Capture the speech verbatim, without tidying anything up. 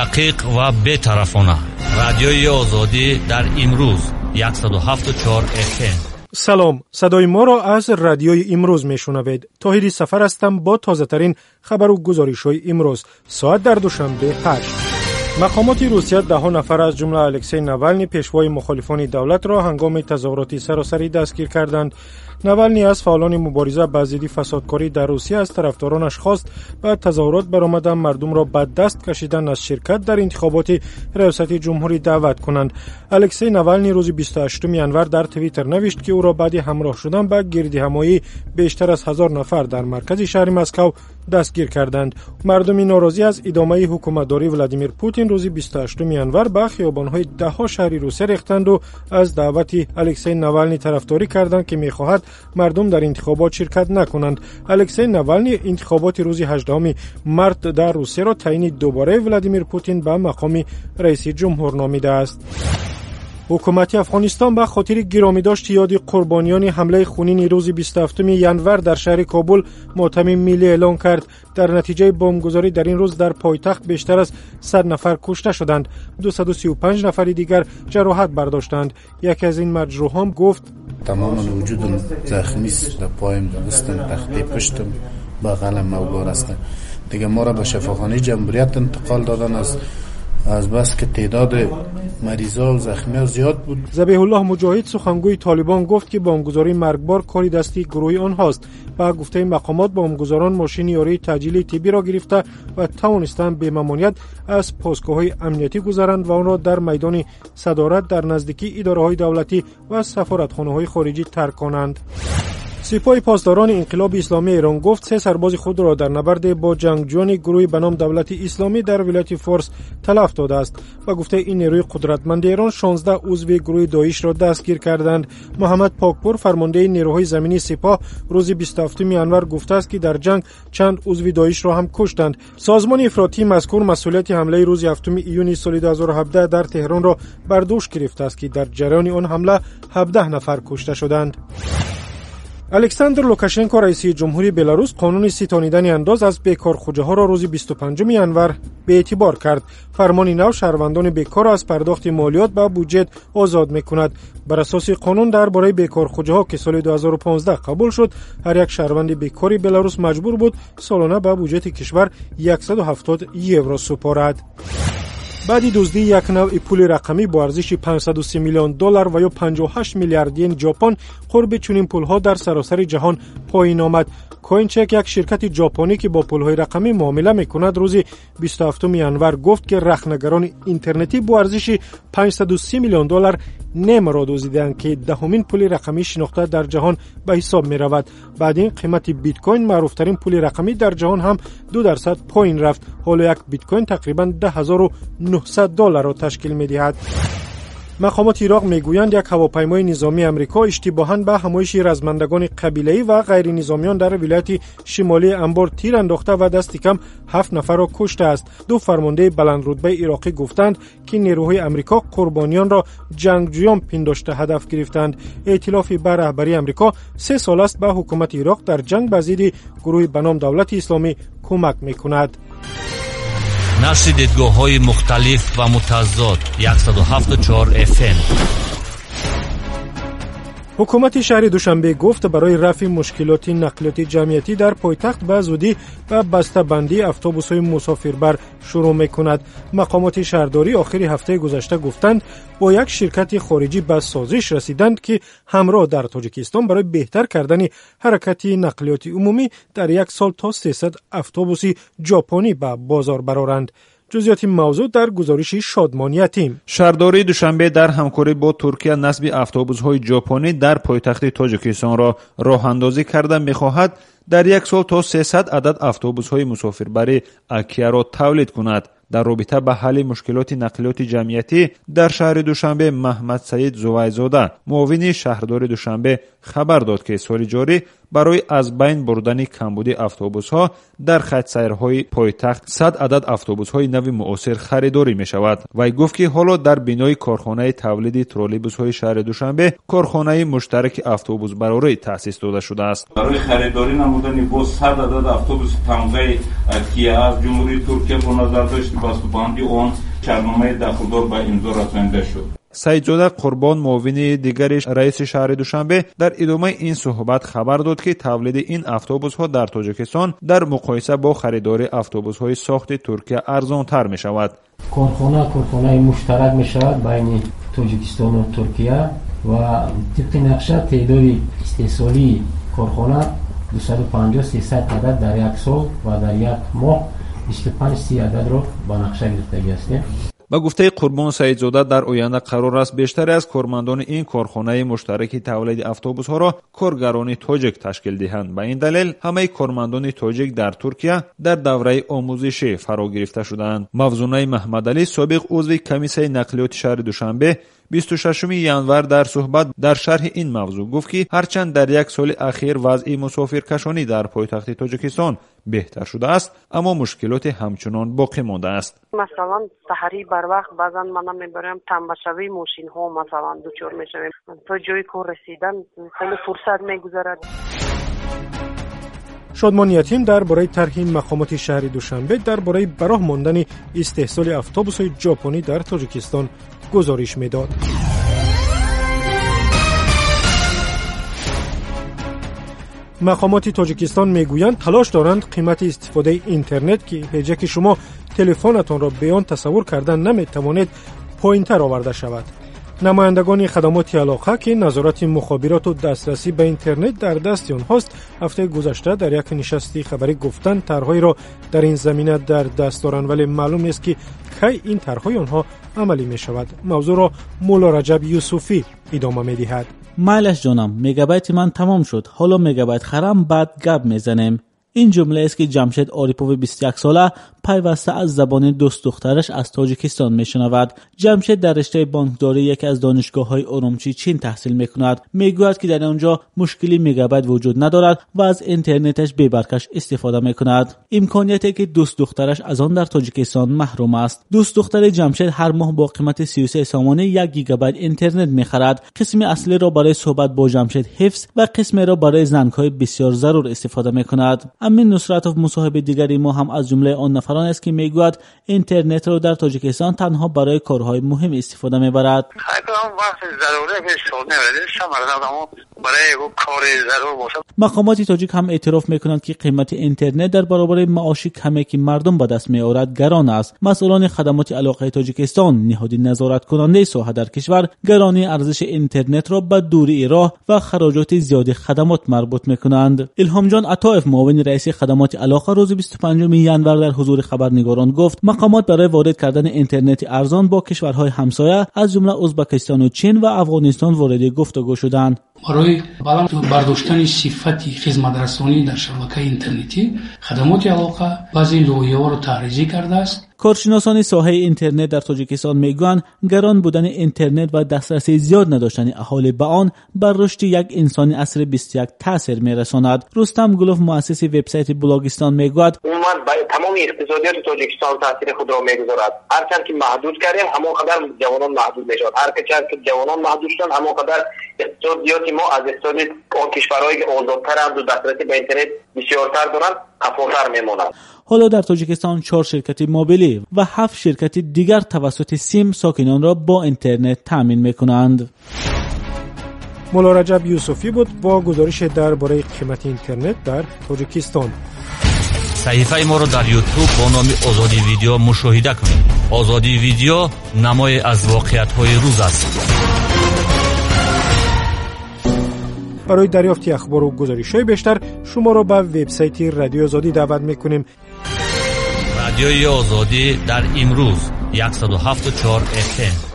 دقیق و بی‌طرفانه. رادیوی آزادی در امروز صد و هفت و چهار اف ام. سلام، صدای ما را از رادیوی امروز میشنوید. طاهری سفر هستم با تازه ترین خبر و گزارش های امروز. ساعت در دوشنبه هشت. مقامات روسیه ده نفر از جمله الکسی ناوالنی پیشوای مخالفان دولت را هنگام تظاهرات سراسری دستگیر کردند. ناوالنی از فعالان مبارزه با ضد فسادکاری در روسیه از طرفدارانش خواست با تظاهرات برآمده مردم را به دست کشیدن از شرکت در انتخابات ریاست جمهوری دعوت کنند. الکسی ناوالنی روز بیست و هشتم ژانویه در توییتر نوشت که او را بعد همراه شدن به گردهمایی بیشتر از هزار نفر در مرکز شهر مسکو دستگیر کردند. مردم ناراضی از ادامه حکومتداری ولادیمیر پوتین روز بیست و هشتم ژانویه به خیابان‌های ده ها شهر روسیه ریختند و از دعوت الکسی ناوالنی طرفداری کردند که می‌خواهد مردم در انتخابات شرکت نکنند. الکسی ناوالنی انتخابات روز هجدهم مارس در روسیه را تعیین دوباره ولادیمیر پوتین به مقام رئیس جمهور نامیده است. حکومت افغانستان به خاطر گرامی داشت یاد قربانیان حمله خونین روز بیست و هفتم ژانویه در شهر کابل ماتم ملی اعلان کرد. در نتیجه بمبگذاری در این روز در پایتخت بیشتر از صد نفر کشته شدند. دویست و سی و پنج نفر دیگر جراحت برداشتند. یکی از این مجروحان گفت: تمام وجودم زخمی است، در پایم، دستم، تخته پشتم، بغلم موبار است. دیگه ما را به شفاخانه جمهوریت انتقال دادن از از بس که تعداد مریضا و زخمی‌ها زیاد بود. ذبیح الله مجاهد سخنگوی طالبان گفت که بمبگذاری مرگبار کاری دستی گروه آنهاست. با گفته مقامات بمبگذاران ماشین یاری تجهیزی طبی را گرفته و توانستند به ممانعت از پاسگاه‌های امنیتی گذرند و آن را در میدان صدارت در نزدیکی اداره‌های دولتی و سفارتخانه‌های خارجی ترک کنند. سپاه پاسداران انقلاب اسلامی ایران گفت سه سرباز خود را در نبرد با جنگجویان گروه به نام دولت اسلامی در ولایت فارس تلف داده است. و گفته این نیروی قدرتمند ایران شانزده عضو گروه داعش را دستگیر کردند. محمد پاکپور فرمانده نیروهای زمینی سپاه روز بیست و هفتم ژانویه گفته است که در جنگ چند عضو داعش را هم کشتند. سازمان افراطی مذکور مسئولیت حمله روز هفتم ایون سال دو هزار و هفده در تهران را بر دوش گرفته است که در جریان آن حمله هفده نفر کشته شدند. الکساندر لوکاشنکو رئیس جمهوری بلاروس قانون ستانیدن انداز از بیکارخوجه ها را روز بیست و پنجم ژانویه به اعتبار کرد. فرمان نو شهروندان بیکار از پرداخت مالیات به بودجه آزاد می‌کند. بر اساس قانون درباره بیکارخوجه ها که سال دو هزار و پانزده قبول شد، هر یک شهروند بیکاری بلاروس مجبور بود سالانه به بودجه کشور صد و هفتاد یورو سپارد. بعد دزدی یک نوع پول رقمی با ارزش پانصد و سی میلیون دلار و یا پنجاه و هشت میلیارد ین ژاپن قرب چنین پولها در سراسر جهان پایین آمد. کوینچک یک شرکت ژاپنی که با پولهای رقمی معامله میکند روز بیست و هفتم ژانویه گفت که رهنگران اینترنتی با ارزش پانصد و سی میلیون دلار نیم را دزدیدند که دهمین پول رقمی شناخته در جهان به حساب می رود. بعد این قیمت بیت کوین معروف ترین پول رقمی در جهان هم دو درصد پایین رفت. حالا یک بیت کوین تقریبا ده هزار و نهصد دلار را تشکیل می دهد. مقامات عراق میگویند یک هواپیمای نظامی آمریکا اشتباهاً به همایش رزمندگان قبیله‌ای و غیر نظامیان در ولایت شمالی انبار تیر انداخته و دست کم هفت نفر را کشته است. دو فرمانده بلند رتبه عراقی گفتند که نیروهای آمریکا قربانیان را جنگجویان پنداشته هدف گرفتند. ائتلاف بر رهبری آمریکا سه سال است به حکومت عراق در جنگ با ضد گروه به نام دولت اسلامی کمک میکند. نشر دیدگاه‌های مختلف و متضاد صد و هفت و چهار اف ام. حکومت شهر دوشنبه گفت برای رفع مشکلات نقلیاتی جمعیتی در پایتخت به زودی و بسته‌بندی اتوبوس‌های مسافربر شروع می‌کند. مقامات شهرداری آخر هفته گذشته گفتند با یک شرکت خارجی به سازش رسیدند که همراه در تاجیکستان برای بهتر کردن حرکت نقلیات عمومی در یک سال تا سیصد اتوبوس ژاپنی به بازار برآورند. جزئیات موضوع در گزارش شادمانی تیم. شهرداری دوشنبه در همکاری با ترکیه نصب اتوبوس‌های ژاپنی در پایتخت تاجیکستان را راه اندازی کرده می‌خواهد در یک سال تا سیصد عدد اتوبوس‌های مسافربری اکیا را تولید کند. در رابطه با حل مشکلات نقلیات جمعیتی در شهر دوشنبه محمد سعید زویزاده معاون شهردار دوشنبه خبر داد که سال جاری برای از بین بردن کمبود اتوبوس‌ها در خط سیرهای پایتخت صد عدد اتوبوس‌های نو معاصر خریداری می‌شود. وی گفت که حالا در بینای کارخانه تولید ترولیبوس‌های شهر دوشنبه کارخانه مشترک اتوبوس براری تأسیس داده شده است. برای خریداری نمودن با صد عدد اتوبوس تمغه که از جمهوری ترکیه با نظر داشت بسته‌بندی آن شرمنامه دخلدار به امضا رسانیده شد. سعیدزاده قربان معاون دیگرش رئیس شهر دوشنبه در ادامه این صحبت خبر داد که تولید این اتوبوس‌ها در تاجیکستان در مقایسه با خریداری اتوبوس‌های ساخت ترکیه ارزان‌تر می‌شود. کارخانه کارخانه مشترک می‌شود بین تاجیکستان و ترکیه و طبق نقشه تعداد استحصالی کارخانه دویست و پنجاه سیصد عدد در یک سال و در یک ماه بیست و پنج سی عدد را با نقشه گرفتگی است. با گفته قربان سعیدزاده در آینده قرار است بیشتر از کارمندان این کارخانه مشترک تولید اتوبوس‌ها را کارگران تاجیک تشکیل دهند. به این دلیل همه کارمندان تاجیک در ترکیه در دوره آموزشی فرا گرفته شدند. مفزونه محمدعلی سابق عضو کمیسیون نقلیات شهر دوشنبه بیست و ششم ژانویه در صحبت در شرح این موضوع گفت که هرچند در یک سال اخیر وضع مسافرکشانی در پایتخت تاجیکستان بهتر شده است اما مشکلات همچنان باقی مانده است. مثلا سحری بر وقت بعضا من میبرم تنبشوی ماشین ها مثلا دچار میشویم تا جای کار رسیدن خیلی فرصت میگذرد. شادمان یتیم درباره طرح مقامات شهر دوشنبه درباره براه ماندن استحصال اتوبوس‌های ژاپنی در تاجیکستان گزارش میداد. مقامات تاجیکستان میگویند تلاش دارند قیمت استفاده اینترنت که پیجه که شما تلفنتان را به آن تصور کردن نمیتوانید پایین‌تر آورده شود. نمایندگان خدمات علاقه که نظارت مخابرات و دسترسی به اینترنت در دست آنهاست هفته گذشته در یک نشست خبری گفتند طرحهایی را در این زمینه در دست دارند ولی معلوم نیست که کی این طرحهای آنها عملی می شود. موضوع را مولا رجب یوسفی ادامه می دهد. مایلش جانم میگابایت من تمام شد، حالا میگابایت خرم بعد گپ میزنیم. این جمله است که جمشید آریپوف بیست و یک ساله پیوسته از زبان دوست دخترش از تاجیکستان میشنود. جمشید در رشته بانکداری یکی از دانشگاه‌های اورومچی چین تحصیل میکند. میگوید که در آنجا مشکلی میگابایت وجود ندارد و از اینترنتش بی‌برکش استفاده میکند. امکانیتی که دوست دخترش از آن در تاجیکستان محروم است. دوست دختر جمشید هر ماه با قیمت سی و سه سامانه یک گیگابایت اینترنت میخرد. قسم اصلی را برای صحبت با جمشید حفظ و قسم را برای زنگ‌های بسیار ضرور استفاده میکند. امین نصرتوف مصاحب دیگری ما هم از جمله آن نفران است که میگوید اینترنت را در تاجیکستان تنها برای کارهای مهم استفاده میبرد. مقامات تاجیک هم اعتراف میکنند که قیمت اینترنت در برابر معاش کمی که مردم به دست میآورد گران است. مسئولان خدمات علاقه تاجیکستان نهاد نظارت کننده ساحه در کشور گرانی ارزش اینترنت را به دوری راه و خراجات زیاد خدمات مربوط میکنند. الهام جان عطایف معاون رئیس خدمات علاقه روز بیست و پنجم ژانویه در حضور خبرنگاران گفت مقامات برای وارد کردن اینترنت ارزان با کشورهای همسایه از جمله ازبکستان و چین و افغانستان وارد گفتگو شدند. برای برداشتن صفت خدمت رسانی در شبکه اینترنتی خدمات علاقه بعضی لایحه‌ها را طراحی کرده است. کارشناسان ساحه اینترنت در تاجیکستان میگویند گران بودن اینترنت و دسترسی زیاد نداشتن اهالی به آن بر رشد یک انسان عصر بیست و یک تاثیر میرساند. رستم گلوف مؤسس وبسایت بلاگستان میگوید عموما تمام اقتصادیات تاجیکستان تاثیر خود را میگذارد. هرچند که محدود کردیم همانقدر جوانان محدود میشود. هر چند که جوانان محدود شدن همانقدر اقتصادیات ما از اقتصاد آن کشورهایی که آزادترند و دسترسی به اینترنت بسیارتر دارند کفاتر میماند. حالا در تاجیکستان چهار شرکت موبیلی و هفت شرکت دیگر توسط سیم ساکنان را با اینترنت تامین میکنند. مولا رجب یوسفی بود با گزارش درباره قیمت اینترنت در تاجیکستان. صحیفه ما را در یوتیوب با نام آزادی ویدیو مشاهده کنید. آزادی ویدیو نمای از واقعیت‌های روز است. برای دریافت اخبار و گزارش‌های بیشتر شما را به وبسایت رادیو آزادی دعوت می‌کنیم. رادیوی آزادی در امروز صد و هفت و چهار اف ام